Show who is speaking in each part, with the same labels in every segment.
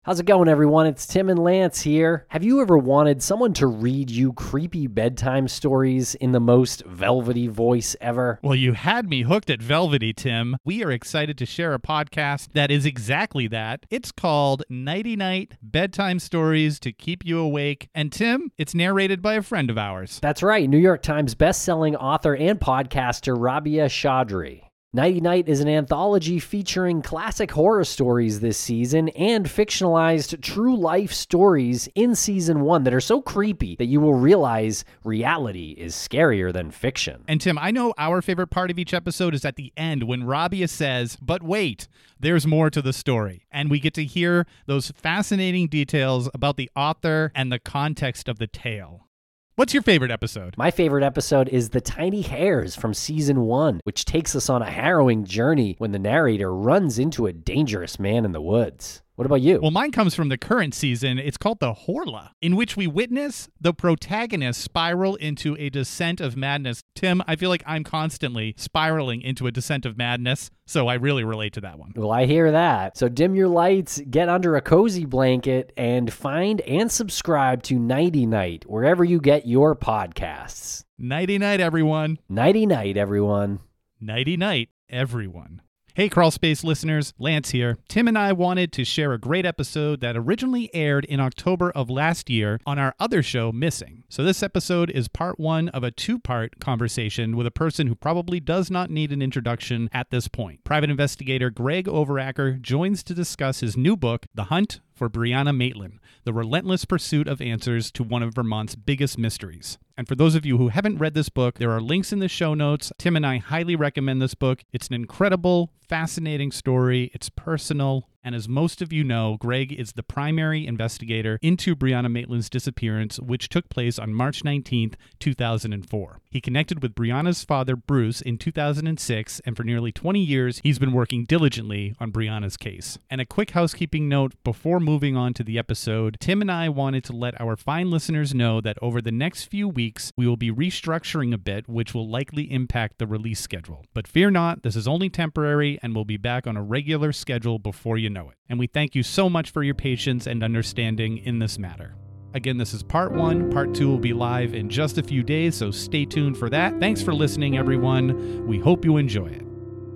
Speaker 1: How's it going, everyone? It's Tim and Lance here. Have you ever wanted someone to read you creepy bedtime stories in the most velvety voice ever?
Speaker 2: Well, you had me hooked at velvety, Tim. We are excited to share a podcast that is exactly that. It's called Nighty Night Bedtime Stories to Keep You Awake. And Tim, it's narrated by a friend of ours.
Speaker 1: That's right, New York Times bestselling author and podcaster Rabia Chaudhry. Nighty Night is an anthology featuring classic horror stories this season and fictionalized true life stories in season 1 that are so creepy that you will realize reality is scarier than fiction.
Speaker 2: And Tim, I know our favorite part of each episode is at the end when Rabia says, but wait, there's more to the story. And we get to hear those fascinating details about the author and the context of the tale. What's your favorite episode?
Speaker 1: My favorite episode is The Tiny Hairs from season 1, which takes us on a harrowing journey when the narrator runs into a dangerous man in the woods. What about you?
Speaker 2: Well, mine comes from the current season. It's called The Horla, in which we witness the protagonist spiral into a descent of madness. Tim, I feel like I'm constantly spiraling into a descent of madness, so I really relate to that one.
Speaker 1: Well, I hear that. So dim your lights, get under a cozy blanket, and find and subscribe to Nighty Night, wherever you get your podcasts.
Speaker 2: Nighty night, everyone.
Speaker 1: Nighty night, everyone.
Speaker 2: Nighty night, everyone. Hey, Crawl Space listeners, Lance here. Tim and I wanted to share a great episode that originally aired in October of last year on our other show, Missing. So this episode is part 1 of a 2-part conversation with a person who probably does not need an introduction at this point. Private investigator Greg Overacker joins to discuss his new book, The Hunt for Brianna Maitland, the relentless pursuit of answers to one of Vermont's biggest mysteries. And for those of you who haven't read this book, there are links in the show notes. Tim and I highly recommend this book. It's an incredible, fascinating story. It's personal. And as most of you know, Greg is the primary investigator into Brianna Maitland's disappearance, which took place on March 19th, 2004. He connected with Brianna's father, Bruce, in 2006, and for nearly 20 years, he's been working diligently on Brianna's case. And a quick housekeeping note before moving on to the episode, Tim and I wanted to let our fine listeners know that over the next few weeks, we will be restructuring a bit, which will likely impact the release schedule. But fear not, this is only temporary, and we'll be back on a regular schedule before you know it. And we thank you so much for your patience and understanding in this matter. Again, this is part 1. Part 2 will be live in just a few days, so stay tuned for that. Thanks for listening, everyone. We hope you enjoy it.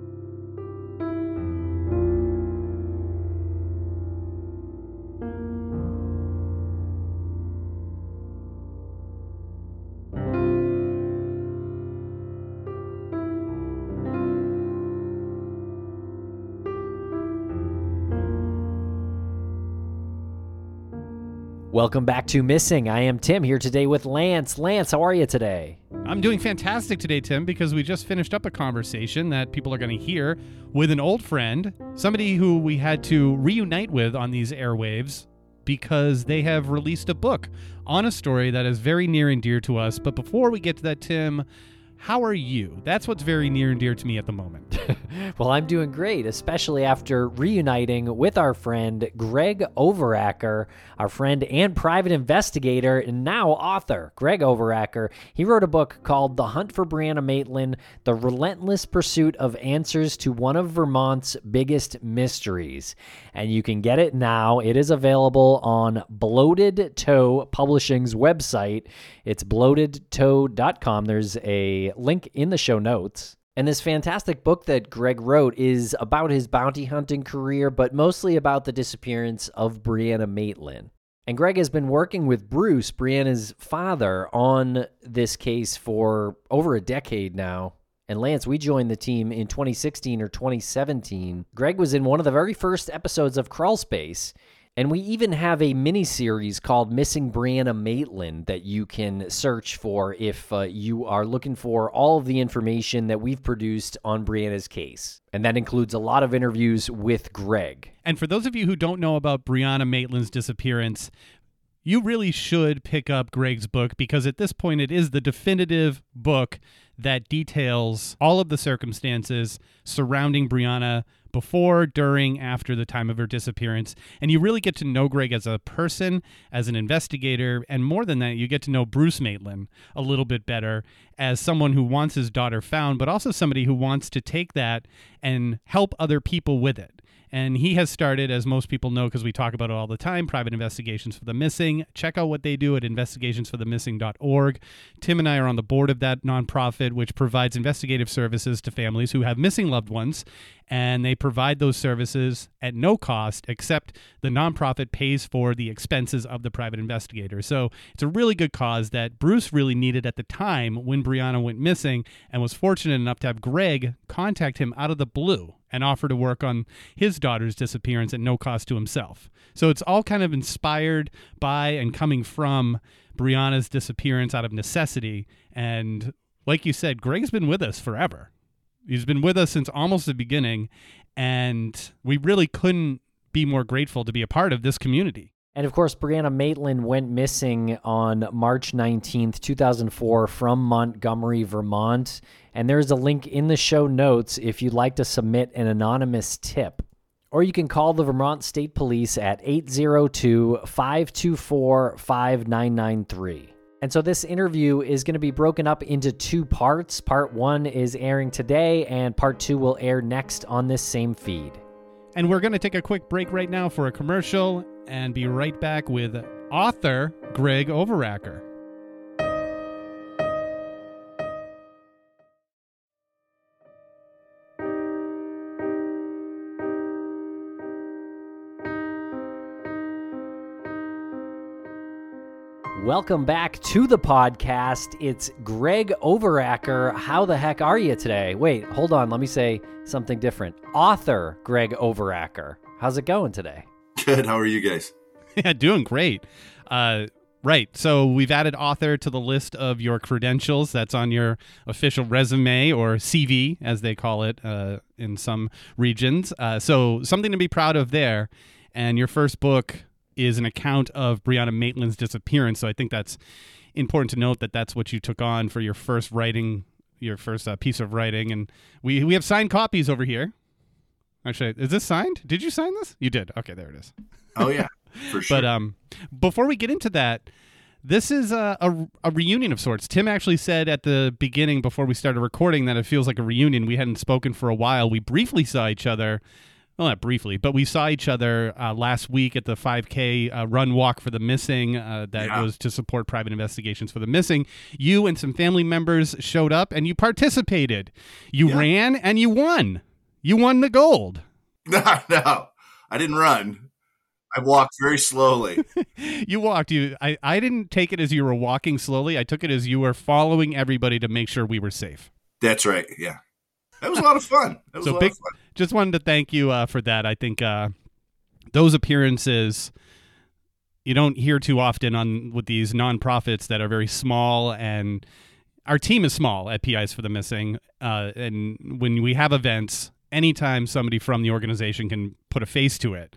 Speaker 1: Welcome back to Missing. I am Tim here today with Lance. Lance, how are you today?
Speaker 2: I'm doing fantastic today, Tim, because we just finished up a conversation that people are going to hear with an old friend, somebody who we had to reunite with on these airwaves because they have released a book on a story that is very near and dear to us. But before we get to that, Tim, how are you? That's what's very near and dear to me at the moment.
Speaker 1: Well, I'm doing great, especially after reuniting with our friend Greg Overacker, our friend and private investigator and now author, Greg Overacker. He wrote a book called The Hunt for Brianna Maitland, the relentless pursuit of answers to one of Vermont's biggest mysteries. And you can get it now. It is available on Bloated Toe Publishing's website. It's bloatedtoe.com. There's a link in the show notes. And this fantastic book that Greg wrote is about his bounty hunting career, but mostly about the disappearance of Brianna Maitland. And Greg has been working with Bruce, Brianna's father, on this case for over a decade now. And Lance, we joined the team in 2016 or 2017. Greg was in one of the very first episodes of Crawl Space. And we even have a mini-series called Missing Brianna Maitland that you can search for if you are looking for all of the information that we've produced on Brianna's case. And that includes a lot of interviews with Greg.
Speaker 2: And for those of you who don't know about Brianna Maitland's disappearance, you really should pick up Greg's book because at this point it is the definitive book that details all of the circumstances surrounding Brianna before, during, after the time of her disappearance. And you really get to know Greg as a person, as an investigator, and more than that, you get to know Bruce Maitland a little bit better as someone who wants his daughter found, but also somebody who wants to take that and help other people with it. And he has started, as most people know because we talk about it all the time, Private Investigations for the Missing. Check out what they do at investigationsforthemissing.org. Tim and I are on the board of that nonprofit, which provides investigative services to families who have missing loved ones. And they provide those services at no cost, except the nonprofit pays for the expenses of the private investigator. So it's a really good cause that Bruce really needed at the time when Brianna went missing, and was fortunate enough to have Greg contact him out of the blue and offer to work on his daughter's disappearance at no cost to himself. So it's all kind of inspired by and coming from Brianna's disappearance out of necessity. And like you said, Greg's been with us forever. He's been with us since almost the beginning, and we really couldn't be more grateful to be a part of this community.
Speaker 1: And of course, Brianna Maitland went missing on March 19th, 2004 from Montgomery, Vermont. And there's a link in the show notes if you'd like to submit an anonymous tip. Or you can call the Vermont State Police at 802-524-5993. And so this interview is going to be broken up into two parts. Part 1 is airing today, and Part 2 will air next on this same feed.
Speaker 2: And we're going to take a quick break right now for a commercial and be right back with author Greg Overacker.
Speaker 1: Welcome back to the podcast. It's Greg Overacker. How the heck are you today? Wait, hold on. Let me say something different. Author Greg Overacker. How's it going today?
Speaker 3: Good. How are you guys?
Speaker 2: Yeah, doing great. Right. So we've added author to the list of your credentials. That's on your official resume, or CV, as they call it in some regions. So something to be proud of there. And your first book is an account of Brianna Maitland's disappearance. So I think that's important to note that that's what you took on for your first writing, your first piece of writing. And we have signed copies over here. Actually, is this signed? Did you sign this? You did. Okay, there it is.
Speaker 3: Oh, yeah, for sure.
Speaker 2: But before we get into that, this is a reunion of sorts. Tim actually said at the beginning, before we started recording, that it feels like a reunion. We hadn't spoken for a while. We briefly saw each other. Well, not briefly, but we saw each other last week at the 5K run walk for the missing was to support Private Investigations for the Missing. You and some family members showed up and you participated. You ran and you won. You won the gold.
Speaker 3: No, I didn't run. I walked very slowly.
Speaker 2: You walked. I didn't take it as you were walking slowly. I took it as you were following everybody to make sure we were safe.
Speaker 3: That's right. Yeah. That was a lot of fun.
Speaker 2: Just wanted to thank you for that. I think those appearances you don't hear too often with these nonprofits that are very small, and our team is small at PIs for the Missing. And when we have events, anytime somebody from the organization can put a face to it,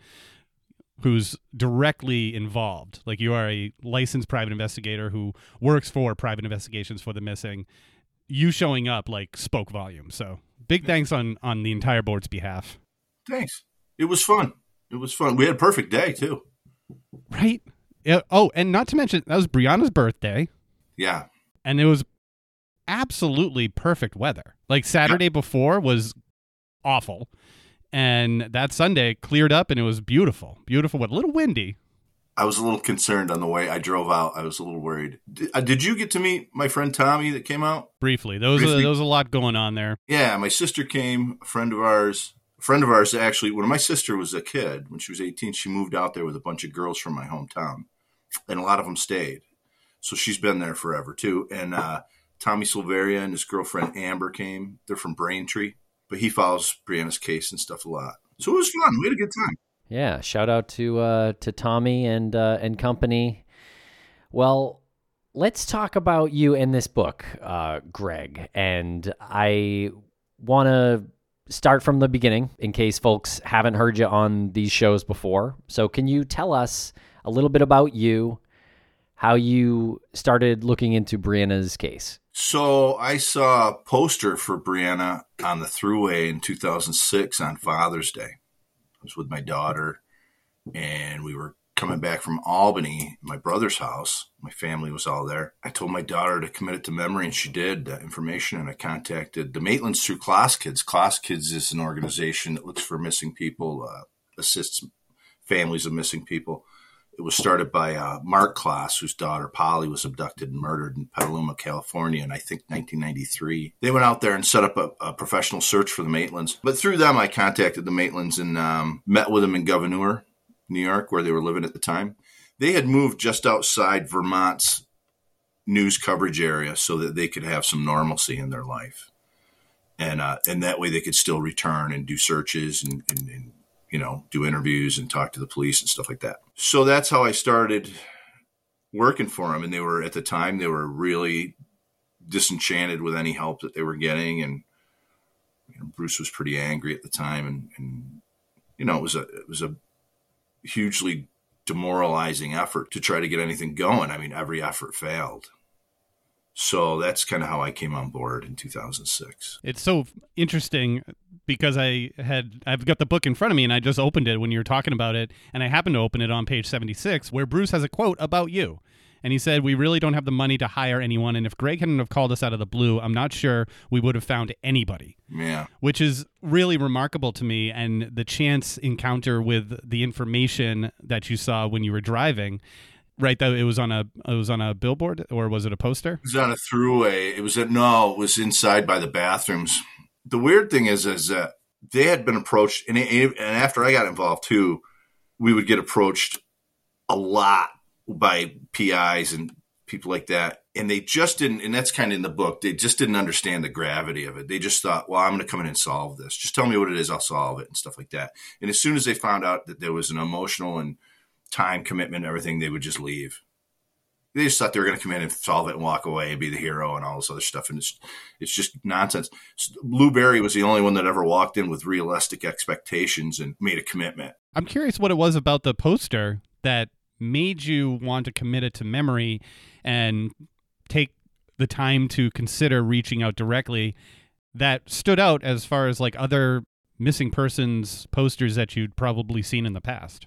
Speaker 2: who's directly involved, like you are a licensed private investigator who works for Private Investigations for the Missing, you showing up like spoke volumes. So big thanks on the entire board's behalf.
Speaker 3: Thanks. It was fun. We had a perfect day too.
Speaker 2: Right. Yeah. Oh, and not to mention that was Brianna's birthday.
Speaker 3: Yeah.
Speaker 2: And it was absolutely perfect weather. Like Saturday before was awful. And that Sunday cleared up and it was beautiful. Beautiful, but a little windy.
Speaker 3: I was a little concerned on the way I drove out. I was a little worried. Did you get to meet my friend Tommy that came out?
Speaker 2: Briefly. There was a lot going on there.
Speaker 3: Yeah, my sister came, a friend of ours actually, when my sister was a kid, when she was 18, she moved out there with a bunch of girls from my hometown. And a lot of them stayed. So she's been there forever too. And Tommy Silveria and his girlfriend Amber came. They're from Braintree. But he follows Brianna's case and stuff a lot. So it was fun. We had a good time.
Speaker 1: Yeah, shout out to Tommy and company. Well, let's talk about you in this book, Greg. And I want to start from the beginning in case folks haven't heard you on these shows before. So can you tell us a little bit about you, how you started looking into Brianna's case?
Speaker 3: So I saw a poster for Brianna on the Thruway in 2006 on Father's Day. I was with my daughter, and we were coming back from Albany, my brother's house. My family was all there. I told my daughter to commit it to memory, and she did that information, and I contacted the Maitlands through Class Kids. Class Kids is an organization that looks for missing people assists families of missing people. It was started by Mark Klaas, whose daughter Polly was abducted and murdered in Petaluma, California in, I think, 1993. They went out there and set up a professional search for the Maitlands. But through them, I contacted the Maitlands and met with them in Gouverneur, New York, where they were living at the time. They had moved just outside Vermont's news coverage area so that they could have some normalcy in their life. And that way they could still return and do searches and do interviews and talk to the police and stuff like that. So that's how I started working for them. And they were, at the time, they were really disenchanted with any help that they were getting. And Bruce was pretty angry at the time. And it was a hugely demoralizing effort to try to get anything going. I mean, every effort failed. So that's kind of how I came on board in 2006.
Speaker 2: It's so interesting because I've got the book in front of me and I just opened it when you were talking about it, and I happened to open it on page 76 where Bruce has a quote about you. And he said, "We really don't have the money to hire anyone, and if Greg hadn't have called us out of the blue, I'm not sure we would have found anybody."
Speaker 3: Yeah.
Speaker 2: Which is really remarkable to me, and the chance encounter with the information that you saw when you were driving. Right, though it was on a billboard, or was it a poster?
Speaker 3: It was on a throughway. It was inside by the bathrooms. The weird thing is that they had been approached, and after I got involved too, we would get approached a lot by PIs and people like that, and they just didn't. And that's kind of in the book. They just didn't understand the gravity of it. They just thought, "Well, I'm going to come in and solve this. Just tell me what it is, I'll solve it," and stuff like that. And as soon as they found out that there was an emotional and time commitment and everything, they would just leave. They just thought they were going to come in and solve it and walk away and be the hero and all this other stuff. And it's just nonsense. Lou Berry was the only one that ever walked in with realistic expectations and made a commitment.
Speaker 2: I'm curious what it was about the poster that made you want to commit it to memory and take the time to consider reaching out directly that stood out as far as like other missing persons posters that you'd probably seen in the past.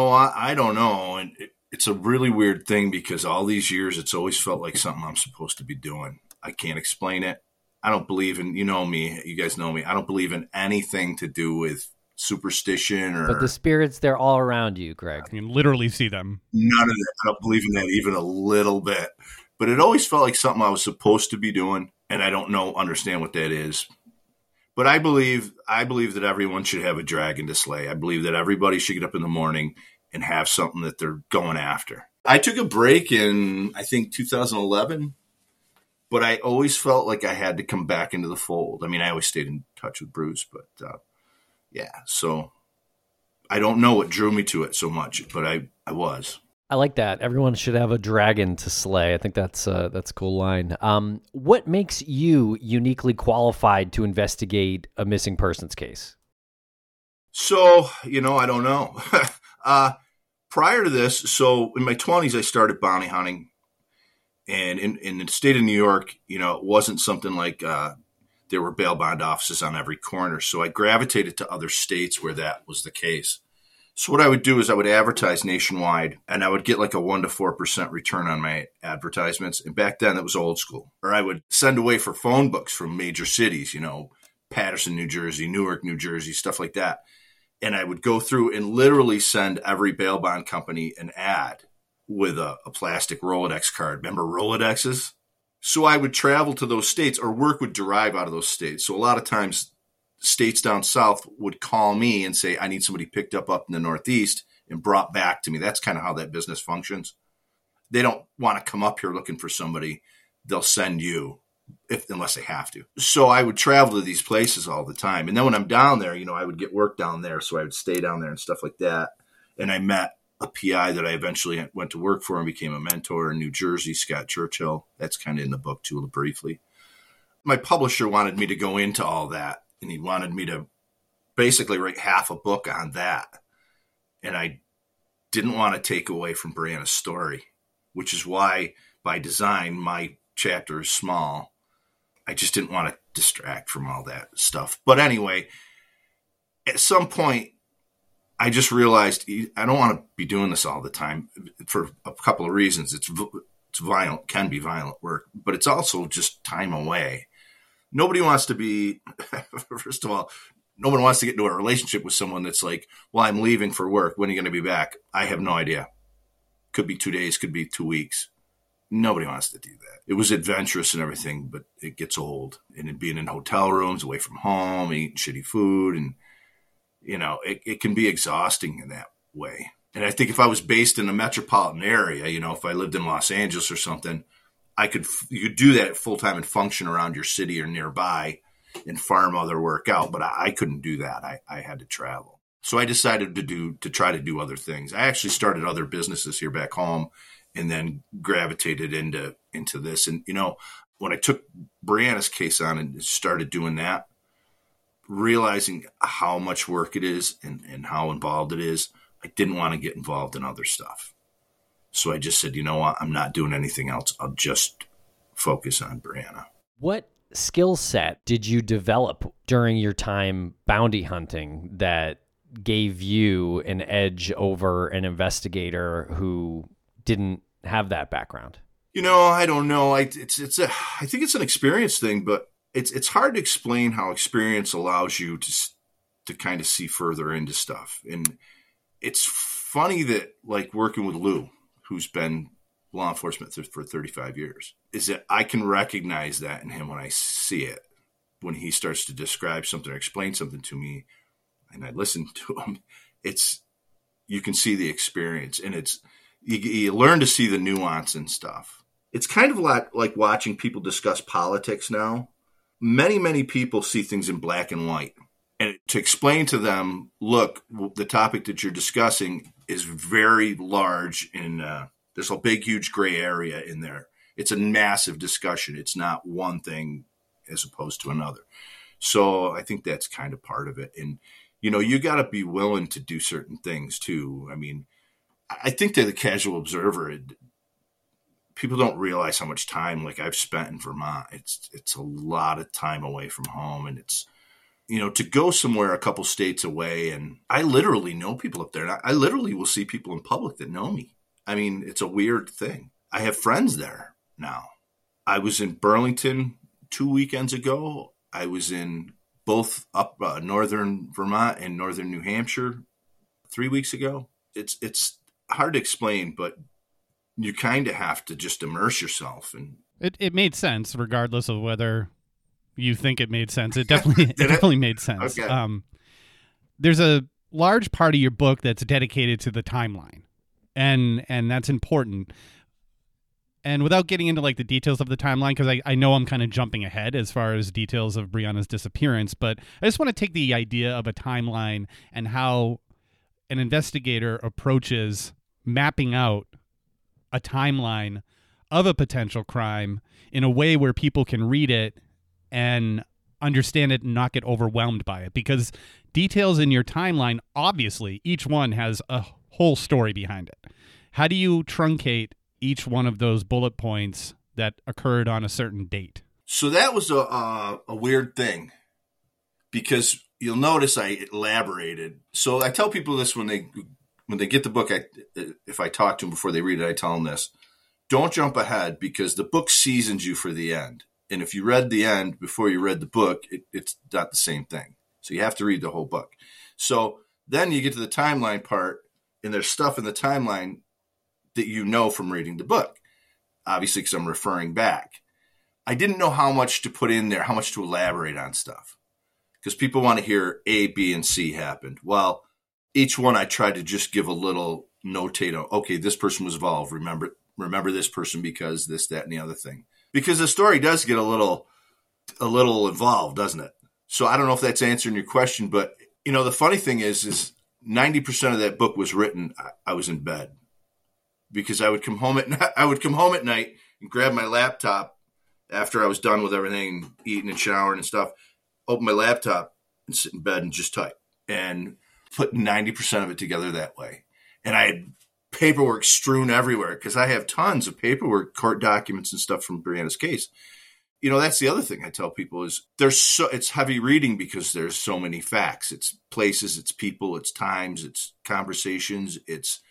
Speaker 3: I don't know. And it's a really weird thing because all these years, it's always felt like something I'm supposed to be doing. I can't explain it. I don't believe in, me, you guys know me. I don't believe in anything to do with superstition or.
Speaker 1: But the spirits, they're all around you, Greg.
Speaker 2: You can literally see them.
Speaker 3: None of that. I don't believe in that even a little bit. But it always felt like something I was supposed to be doing. And I don't understand what that is. But I believe that everyone should have a dragon to slay. I believe that everybody should get up in the morning and have something that they're going after. I took a break in, I think, 2011, but I always felt like I had to come back into the fold. I mean, I always stayed in touch with Bruce, but so I don't know what drew me to it so much, but I was.
Speaker 1: I like that. Everyone should have a dragon to slay. I think that's a cool line. What makes you uniquely qualified to investigate a missing persons case?
Speaker 3: So, I don't know. Prior to this, so in my 20s, I started bounty hunting. And in the state of New York, it wasn't something like there were bail bond offices on every corner. So I gravitated to other states where that was the case. So what I would do is I would advertise nationwide, and I would get like a 1% to 4% return on my advertisements. And back then it was old school. Or I would send away for phone books from major cities, Patterson, New Jersey, Newark, New Jersey, stuff like that. And I would go through and literally send every bail bond company an ad with a plastic Rolodex card. Remember Rolodexes? So I would travel to those states, or work would derive out of those states. So a lot of times states down south would call me and say, I need somebody picked up in the Northeast and brought back to me. That's kind of how that business functions. They don't want to come up here looking for somebody. They'll send you unless they have to. So I would travel to these places all the time. And then when I'm down there, I would get work down there. So I would stay down there and stuff like that. And I met a PI that I eventually went to work for and became a mentor in New Jersey, Scott Churchill. That's kind of in the book too, briefly. My publisher wanted me to go into all that. And he wanted me to basically write half a book on that. And I didn't want to take away from Brianna's story, which is why, by design, my chapter is small. I just didn't want to distract from all that stuff. But anyway, at some point, I just realized I don't want to be doing this all the time for a couple of reasons. It's violent, can be violent work, but it's also just time away. Nobody wants to be, first of all, No one wants to get into a relationship with someone that's like, well, I'm leaving for work. When are you going to be back? I have no idea. Could be 2 days, could be 2 weeks. Nobody wants to do that. It was adventurous and everything, but it gets old. And being in hotel rooms, away from home, eating shitty food, and, it can be exhausting in that way. And I think if I was based in a metropolitan area, if I lived in Los Angeles or something, you could do that full time and function around your city or nearby and farm other work out. But I couldn't do that. I had to travel. So I decided to try to do other things. I actually started other businesses here back home and then gravitated into this. And, when I took Brianna's case on and started doing that, realizing how much work it is and how involved it is, I didn't want to get involved in other stuff. So I just said, you know what? I'm not doing anything else. I'll just focus on Brianna.
Speaker 1: What skill set did you develop during your time bounty hunting that gave you an edge over an investigator who didn't have that background?
Speaker 3: I don't know. I think it's an experience thing, but it's hard to explain how experience allows you to kind of see further into stuff. And it's funny that, like, working with Lou, who's been law enforcement for 35 years, is that I can recognize that in him when I see it. When he starts to describe something or explain something to me and I listen to him, you can see the experience, and you learn to see the nuance and stuff. It's kind of like watching people discuss politics now. Many, many people see things in black and white. And to explain to them, look, the topic that you're discussing is very large, and there's a big, huge gray area in there. It's a massive discussion. It's not one thing as opposed to another. So I think that's kind of part of it. And, you got to be willing to do certain things too. I mean, I think to the casual observer, people don't realize how much time, like, I've spent in Vermont. It's a lot of time away from home, and it's, to go somewhere a couple states away, and I literally know people up there. And I literally will see people in public that know me. I mean, it's a weird thing. I have friends there now. I was in Burlington 2 weekends ago. I was in both up northern Vermont and northern New Hampshire 3 weeks ago. It's hard to explain, but you kind of have to just immerse yourself. And
Speaker 2: it made sense, regardless of whether you think it made sense. It definitely definitely made sense.
Speaker 3: Okay.
Speaker 2: There's a large part of your book that's dedicated to the timeline, and that's important. And without getting into like the details of the timeline, because I know I'm kind of jumping ahead as far as details of Brianna's disappearance, but I just want to take the idea of a timeline and how an investigator approaches mapping out a timeline of a potential crime in a way where people can read it and understand it and not get overwhelmed by it. Because details in your timeline, obviously, each one has a whole story behind it. How do you truncate each one of those bullet points that occurred on a certain date?
Speaker 3: So that was a weird thing, because you'll notice I elaborated. So I tell people this when they get the book. If I talk to them before they read it, I tell them this: don't jump ahead, because the book seasons you for the end. And if you read the end before you read the book, it's not the same thing. So you have to read the whole book. So then you get to the timeline part, and there's stuff in the timeline that you know from reading the book, obviously, because I'm referring back. I didn't know how much to put in there, how much to elaborate on stuff, because people want to hear A, B, and C happened. Well, each one I tried to just give a little notate on, okay, this person was involved. Remember this person because this, that, and the other thing. Because the story does get a little involved, doesn't it? So I don't know if that's answering your question, but the funny thing is 90% of that book was written. I was in bed, because I would come home at night and grab my laptop after I was done with everything, eating and showering and stuff, open my laptop and sit in bed and just type and put 90% of it together that way. And I had paperwork strewn everywhere, because I have tons of paperwork, court documents and stuff from Brianna's case. That's the other thing I tell people is it's heavy reading, because there's so many facts. It's places, it's people, it's times, it's conversations, it's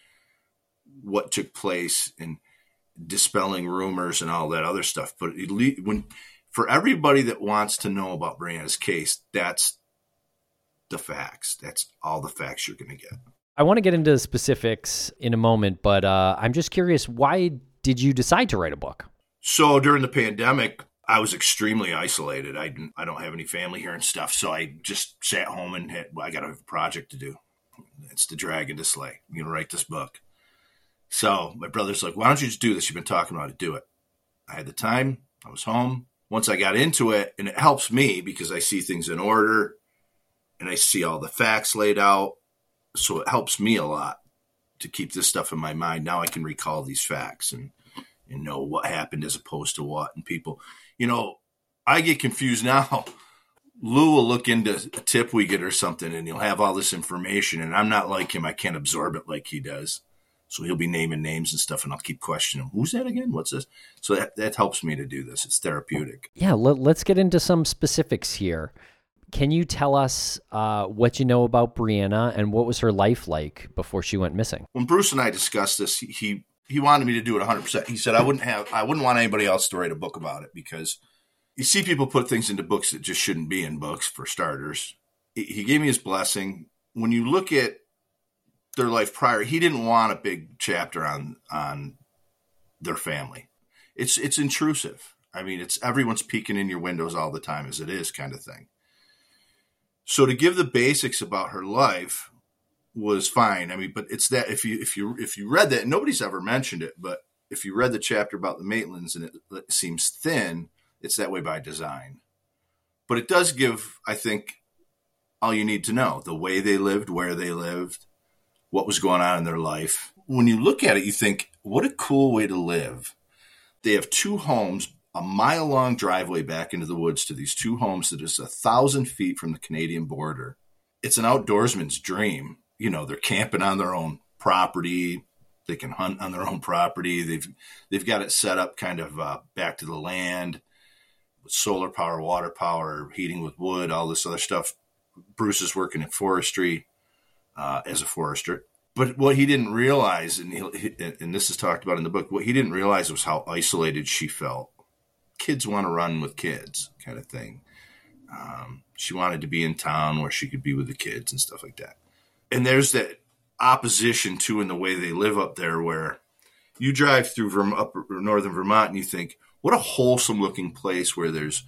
Speaker 3: what took place, and dispelling rumors and all that other stuff. But for everybody that wants to know about Brianna's case, that's the facts. That's all the facts you're going to get.
Speaker 1: I want to get into specifics in a moment, but I'm just curious, why did you decide to write a book?
Speaker 3: So during the pandemic, I was extremely isolated. I don't have any family here and stuff, so I just sat home and I got a project to do. It's The Dragon to Slay. I'm going to write this book. So my brother's like, why don't you just do this? You've been talking about it. Do it. I had the time. I was home. Once I got into it, and it helps me because I see things in order and I see all the facts laid out. So it helps me a lot to keep this stuff in my mind. Now I can recall these facts and know what happened as opposed to what. And people, I get confused now. Lou will look into a tip we get or something, and he'll have all this information. And I'm not like him. I can't absorb it like he does. So he'll be naming names and stuff, and I'll keep questioning him. Who's that again? What's this? So that helps me to do this. It's therapeutic.
Speaker 1: Yeah, let's get into some specifics here. Can you tell us what you know about Brianna and what was her life like before she went missing?
Speaker 3: When Bruce and I discussed this, he wanted me to do it 100%. He said I wouldn't want anybody else to write a book about it because you see people put things into books that just shouldn't be in books, for starters. He gave me his blessing. When you look at their life prior, he didn't want a big chapter on their family. It's intrusive. I mean, it's everyone's peeking in your windows all the time as it is kind of thing. So to give the basics about her life was fine. I mean, but it's that if you read that, nobody's ever mentioned it, but if you read the chapter about the Maitlands and it seems thin, it's that way by design. But it does give, I think, all you need to know: the way they lived, where they lived, what was going on in their life. When you look at it, you think, what a cool way to live. They have two homes, a mile-long driveway back into the woods to these two homes that is 1,000 feet from the Canadian border. It's an outdoorsman's dream. They're camping on their own property. They can hunt on their own property. They've got it set up kind of back to the land with solar power, water power, heating with wood, all this other stuff. Bruce is working in forestry as a forester. But what he didn't realize, and this is talked about in the book, what he didn't realize was how isolated she felt. Kids want to run with kids kind of thing. She wanted to be in town where she could be with the kids and stuff like that. And there's that opposition too in the way they live up there, where you drive through up northern Vermont and you think, what a wholesome looking place where there's,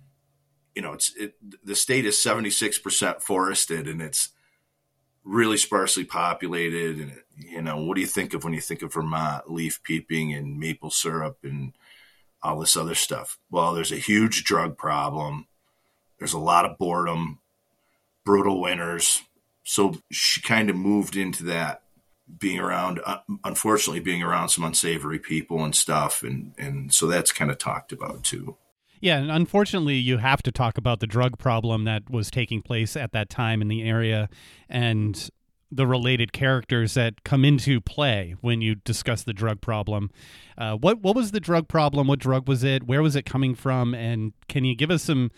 Speaker 3: the state is 76% forested and it's really sparsely populated. And, what do you think of when you think of Vermont? Leaf peeping and maple syrup and all this other stuff. Well, there's a huge drug problem. There's a lot of boredom, brutal winters. So she kind of moved into that, unfortunately being around some unsavory people and stuff. And so that's kind of talked about too.
Speaker 2: Yeah, and unfortunately, you have to talk about the drug problem that was taking place at that time in the area and the related characters that come into play when you discuss the drug problem. What was the drug problem? What drug was it? Where was it coming from? And can you give us some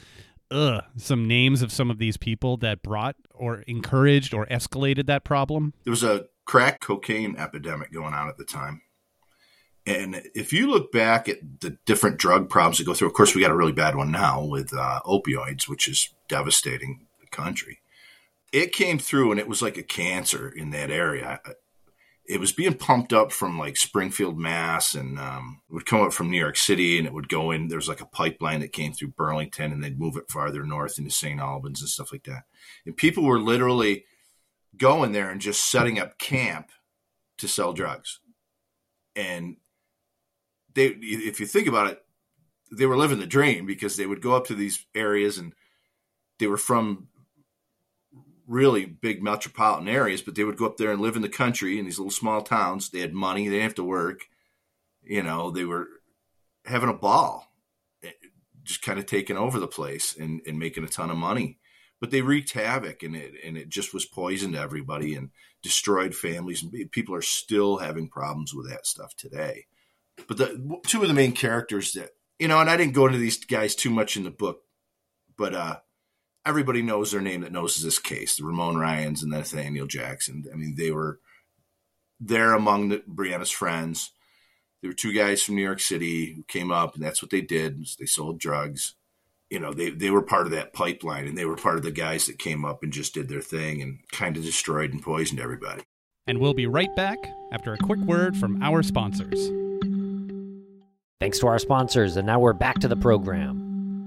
Speaker 2: names of some of these people that brought or encouraged or escalated that problem?
Speaker 3: There was a crack cocaine epidemic going on at the time. And if you look back at the different drug problems that go through, of course, we got a really bad one now with opioids, which is devastating the country. It came through and it was like a cancer in that area. It was being pumped up from like Springfield, Mass, and it would come up from New York City and it would go in. There was like a pipeline that came through Burlington and they'd move it farther north into St. Albans and stuff like that. And people were literally going there and just setting up camp to sell drugs. And if you think about it, they were living the dream because they would go up to these areas and they were from really big metropolitan areas, but they would go up there and live in the country in these little small towns. They had money. They didn't have to work. They were having a ball, just kind of taking over the place and making a ton of money. But they wreaked havoc and it just was poison to everybody and destroyed families. And people are still having problems with that stuff today. But two of the main characters that, and I didn't go into these guys too much in the book, but everybody knows their name that knows this case, the Ramon Ryans and Nathaniel Jackson. I mean, they were there among Brianna's friends. There were two guys from New York City who came up, and that's what they did. They sold drugs. they were part of that pipeline, and they were part of the guys that came up and just did their thing and kind of destroyed and poisoned everybody.
Speaker 2: And we'll be right back after a quick word from our sponsors.
Speaker 1: Thanks to our sponsors, and now we're back to the program.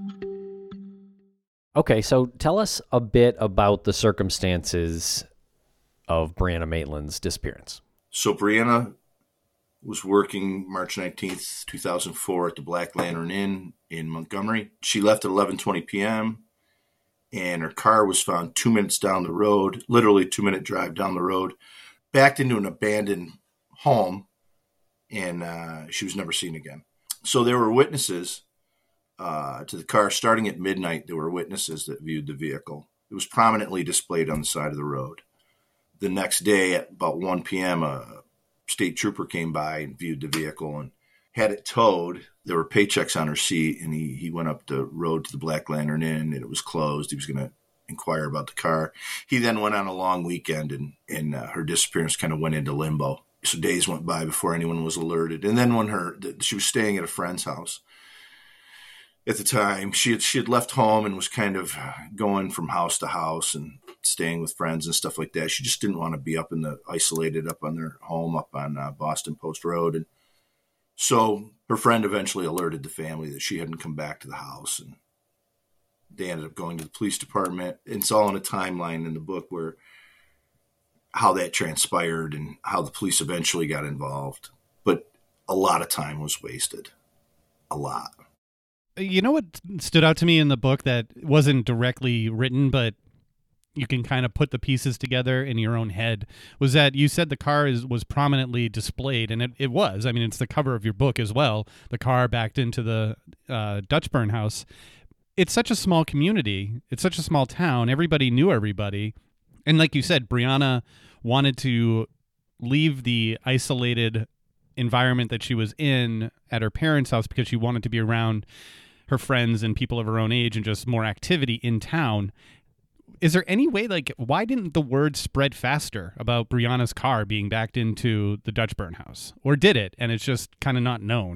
Speaker 1: Okay, so tell us a bit about the circumstances of Brianna Maitland's disappearance.
Speaker 3: So Brianna was working March 19th, 2004 at the Black Lantern Inn in Montgomery. She left at 11:20 p.m., and her car was found 2 minutes down the road, literally 2-minute drive down the road, backed into an abandoned home, and she was never seen again. So there were witnesses to the car. Starting at midnight, there were witnesses that viewed the vehicle. It was prominently displayed on the side of the road. The next day at about 1 p.m., a state trooper came by and viewed the vehicle and had it towed. There were paychecks on her seat, and he went up the road to the Black Lantern Inn, and it was closed. He was going to inquire about the car. He then went on a long weekend, and her disappearance kind of went into limbo. So days went by before anyone was alerted. And then when she was staying at a friend's house at the time, she had left home and was kind of going from house to house and staying with friends and stuff like that. She just didn't want to be isolated up on their home up on Boston Post Road. And so her friend eventually alerted the family that she hadn't come back to the house, and they ended up going to the police department. It's all in a timeline in the book where how that transpired and how the police eventually got involved. But a lot of time was wasted. A lot.
Speaker 2: You know what stood out to me in the book that wasn't directly written, but you can kind of put the pieces together in your own head, was that you said the car was prominently displayed, and it was. I mean, it's the cover of your book as well, the car backed into the Dutchburn house. It's such a small community. It's such a small town. Everybody knew everybody. And like you said, Brianna wanted to leave the isolated environment that she was in at her parents' house because she wanted to be around her friends and people of her own age and just more activity in town. Is there any way, why didn't the word spread faster about Brianna's car being backed into the Dutchburn house? Or did it, and it's just kind of not known?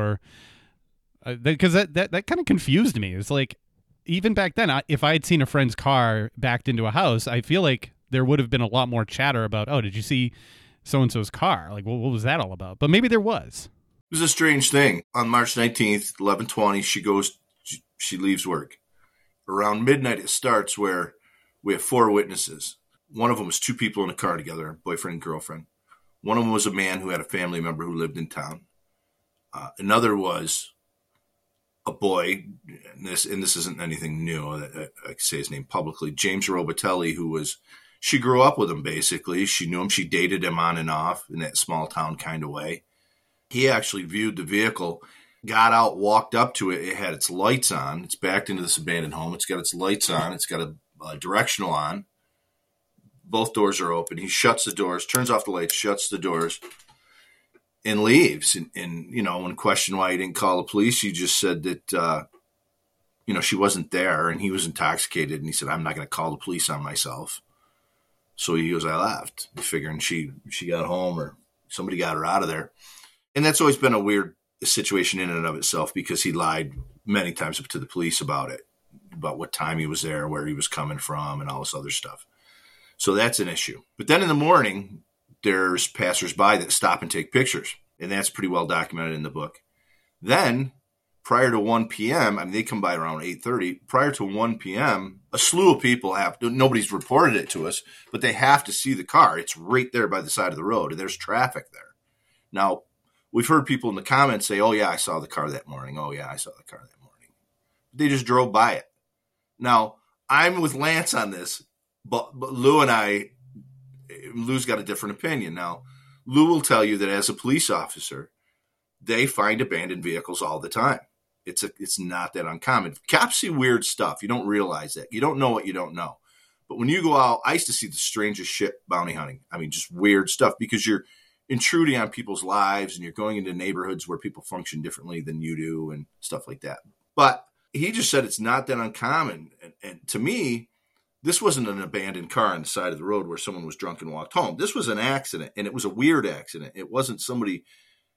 Speaker 2: Because that kind of confused me. It's like, even back then, if I had seen a friend's car backed into a house, I feel like there would have been a lot more chatter about, oh, did you see so-and-so's car? Like, what was that all about? But maybe there was.
Speaker 3: It was a strange thing. On March 19th, 11:20, she leaves work. Around midnight, it starts where we have 4 witnesses. One of them was 2 people in a car together, boyfriend and girlfriend. One of them was a man who had a family member who lived in town. Another was a boy, and this isn't anything new. I can say his name publicly. James Robitelli, she grew up with him, basically. She knew him. She dated him on and off in that small town kind of way. He actually viewed the vehicle, got out, walked up to it. It had its lights on. It's backed into this abandoned home. It's got its lights on. It's got a directional on. Both doors are open. He shuts the doors, turns off the lights, shuts the doors, and leaves. And when questioned why he didn't call the police, he just said that, she wasn't there and he was intoxicated. And he said, I'm not going to call the police on myself. So he goes, I left, figuring she got home or somebody got her out of there. And that's always been a weird situation in and of itself, because he lied many times to the police about it, about what time he was there, where he was coming from, and all this other stuff. So that's an issue. But then in the morning, there's passersby that stop and take pictures, and that's pretty well documented in the book. Then, prior to 1 p.m., they come by around 8:30. Prior to 1 p.m., a slew of people nobody's reported it to us, but they have to see the car. It's right there by the side of the road, and there's traffic there. Now, we've heard people in the comments say, oh, yeah, I saw the car that morning. Oh, yeah, I saw the car that morning. They just drove by it. Now, I'm with Lance on this, but Lou's got a different opinion. Now, Lou will tell you that as a police officer, they find abandoned vehicles all the time. It's not that uncommon. Cops see weird stuff. You don't realize that. You don't know what you don't know. But when you go out, I used to see the strangest shit bounty hunting. Just weird stuff, because you're intruding on people's lives and you're going into neighborhoods where people function differently than you do and stuff like that. But he just said it's not that uncommon. And to me, this wasn't an abandoned car on the side of the road where someone was drunk and walked home. This was an accident, and it was a weird accident. It wasn't somebody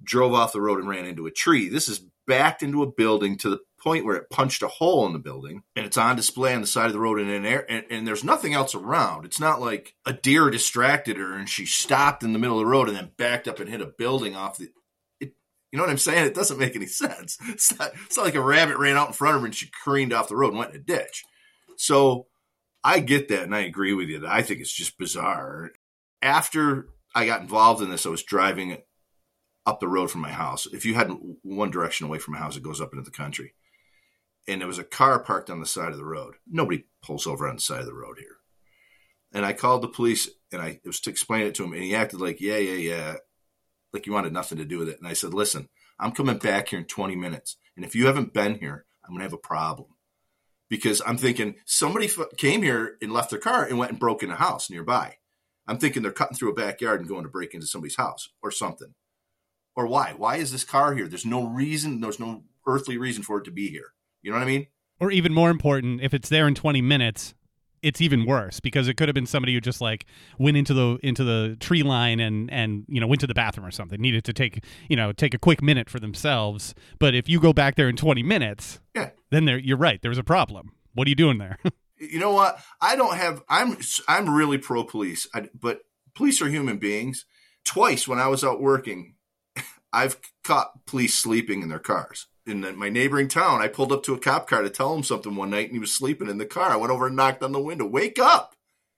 Speaker 3: drove off the road and ran into a tree. This is backed into a building to the point where it punched a hole in the building, and it's on display on the side of the road and there's nothing else around. It's not like a deer distracted her and she stopped in the middle of the road and then backed up and hit a building off the... You know what I'm saying? It doesn't make any sense. It's not like a rabbit ran out in front of her and she careened off the road and went in a ditch. So I get that, and I agree with you. I think it's just bizarre. After I got involved in this, I was driving up the road from my house. If you had one direction away from my house, it goes up into the country. And there was a car parked on the side of the road. Nobody pulls over on the side of the road here. And I called the police, and it was to explain it to him, and he acted like, yeah. Like you wanted nothing to do with it. And I said, listen, I'm coming back here in 20 minutes. And if you haven't been here, I'm going to have a problem. Because I'm thinking somebody came here and left their car and went and broke in a house nearby. I'm thinking they're cutting through a backyard and going to break into somebody's house or something. Or why? Why is this car here? There's no reason. There's no earthly reason for it to be here. You know what I mean?
Speaker 2: Or even more important, if it's there in 20 minutes, it's even worse, because it could have been somebody who just like went into the tree line and went to the bathroom or something, needed to take a quick minute for themselves. But if you go back there in 20 minutes, then you're right. There's a problem. What are you doing there?
Speaker 3: You know what? I'm really pro police, but police are human beings. Twice when I was out working, I've caught police sleeping in their cars. In my neighboring town, I pulled up to a cop car to tell him something one night, and he was sleeping in the car. I went over and knocked on the window. Wake up!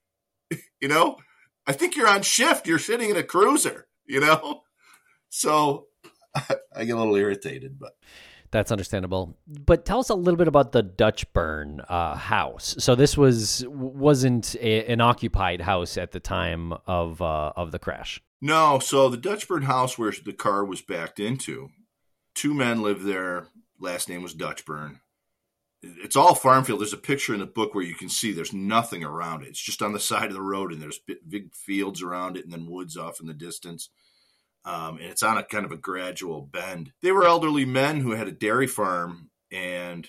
Speaker 3: I think you're on shift. You're sitting in a cruiser, So I get a little irritated, but...
Speaker 1: That's understandable. But tell us a little bit about the Dutchburn house. So this wasn't an occupied house at the time of the crash.
Speaker 3: No, so the Dutchburn house where the car was backed into, 2 men lived there. Last name was Dutchburn. It's all farm field. There's a picture in the book where you can see there's nothing around it. It's just on the side of the road, and there's big fields around it and then woods off in the distance. And it's on a kind of a gradual bend. They were elderly men who had a dairy farm and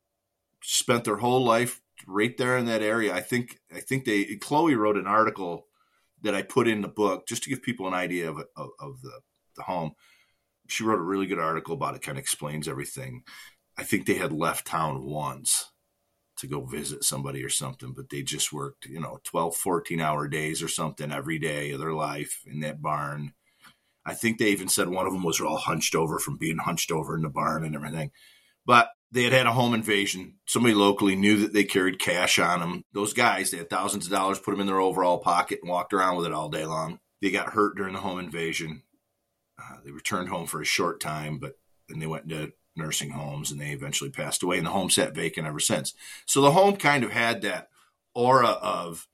Speaker 3: spent their whole life right there in that area. I think Chloe wrote an article that I put in the book just to give people an idea of the home. She wrote a really good article about it, kind of explains everything. I think they had left town once to go visit somebody or something, but they just worked, 12, 14-hour days or something every day of their life in that barn. I think they even said one of them was all hunched over from being hunched over in the barn and everything. But they had a home invasion. Somebody locally knew that they carried cash on them. Those guys, they had thousands of dollars, put them in their overall pocket and walked around with it all day long. They got hurt during the home invasion. They returned home for a short time, but then they went into nursing homes and they eventually passed away, and the home sat vacant ever since. So the home kind of had that aura of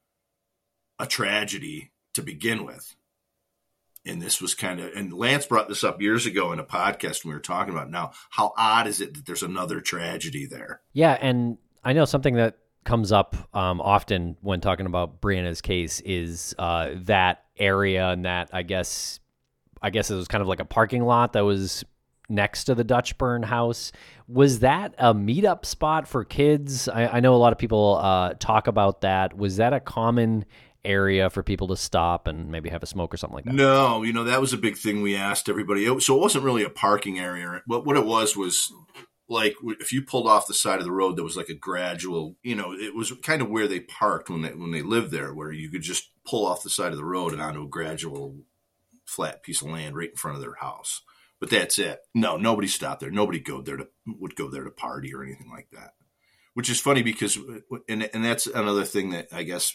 Speaker 3: a tragedy to begin with. And this was and Lance brought this up years ago in a podcast when we were talking about now, how odd is it that there's another tragedy there?
Speaker 1: Yeah, and I know something that comes up often when talking about Brianna's case is that area, and that I guess it was kind of like a parking lot that was next to the Dutchburn house. Was that a meetup spot for kids? I know a lot of people talk about that. Was that a common area for people to stop and maybe have a smoke or something like that?
Speaker 3: No, that was a big thing we asked everybody. So it wasn't really a parking area. What it was like if you pulled off the side of the road, there was like a gradual, it was kind of where they parked when they lived there, where you could just pull off the side of the road and onto a gradual flat piece of land right in front of their house. But that's it. No, nobody stopped there. Nobody would go there to party or anything like that, which is funny because, and that's another thing that I guess,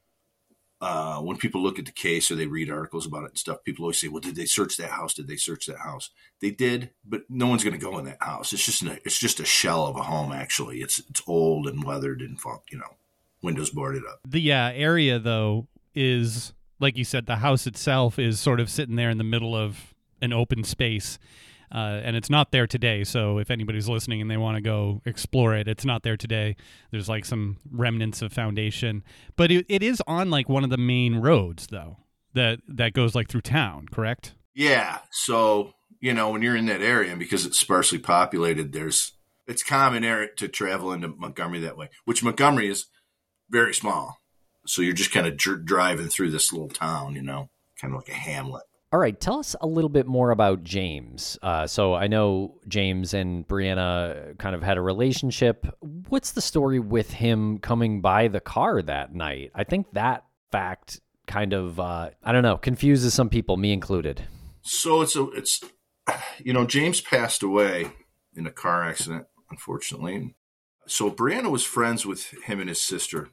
Speaker 3: when people look at the case or they read articles about it and stuff, people always say, well, did they search that house? Did they search that house? They did, but no one's going to go in that house. It's just a shell of a home, actually. It's old and weathered and, windows boarded up.
Speaker 2: The area, though, is, like you said, the house itself is sort of sitting there in the middle of an open space. And it's not there today. So if anybody's listening and they want to go explore it, it's not there today. There's like some remnants of foundation, but it is on like one of the main roads though, that goes like through town, correct?
Speaker 3: Yeah. So, when you're in that area, and because it's sparsely populated, it's common area to travel into Montgomery that way, which Montgomery is very small. So you're just kind of driving through this little town, kind of like a hamlet.
Speaker 1: All right, tell us a little bit more about James. So I know James and Brianna kind of had a relationship. What's the story with him coming by the car that night? I think that fact kind of, I don't know, confuses some people, me included.
Speaker 3: So it's James passed away in a car accident, unfortunately. So Brianna was friends with him and his sister,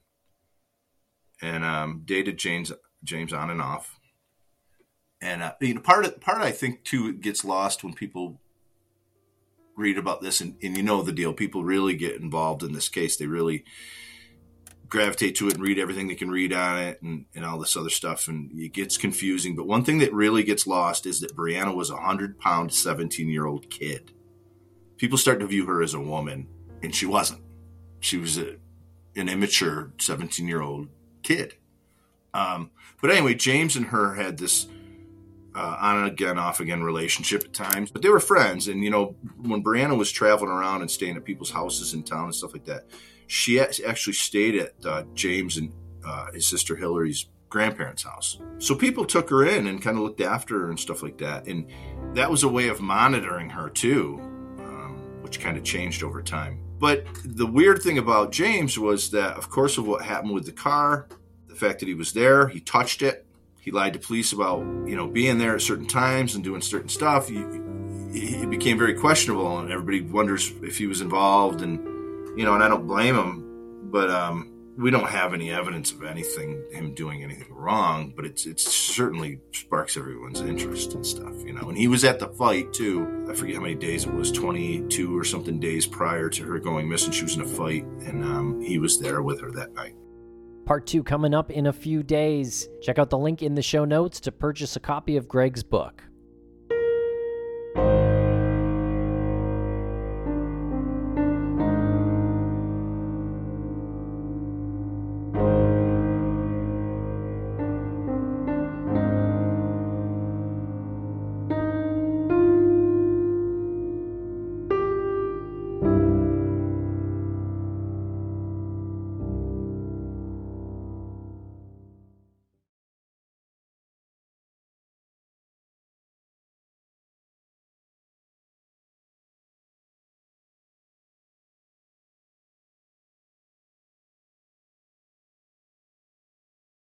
Speaker 3: and dated James on and off. And part I think too gets lost when people read about this, and you know the deal. People really get involved in this case. They really gravitate to it and read everything they can read on it, and all this other stuff, and it gets confusing. But one thing that really gets lost is that Brianna was a 100-pound, 17-year-old kid. People start to view her as a woman, and she wasn't. She was an immature 17-year-old kid. But anyway, James and her had this on and again, off again relationship at times, but they were friends. And, when Brianna was traveling around and staying at people's houses in town and stuff like that, she actually stayed at James and his sister Hillary's grandparents' house. So people took her in and kind of looked after her and stuff like that. And that was a way of monitoring her too, which kind of changed over time. But the weird thing about James was that, of course, of what happened with the car, the fact that he was there, he touched it. He lied to police about, being there at certain times and doing certain stuff. He became very questionable, and everybody wonders if he was involved. And, and I don't blame him, but we don't have any evidence of him doing anything wrong. But it certainly sparks everyone's interest and stuff, And he was at the fight too. I forget how many days it was, 22 or something days prior to her going missing. She was in a fight, and he was there with her that night.
Speaker 1: Part 2 coming up in a few days. Check out the link in the show notes to purchase a copy of Greg's book.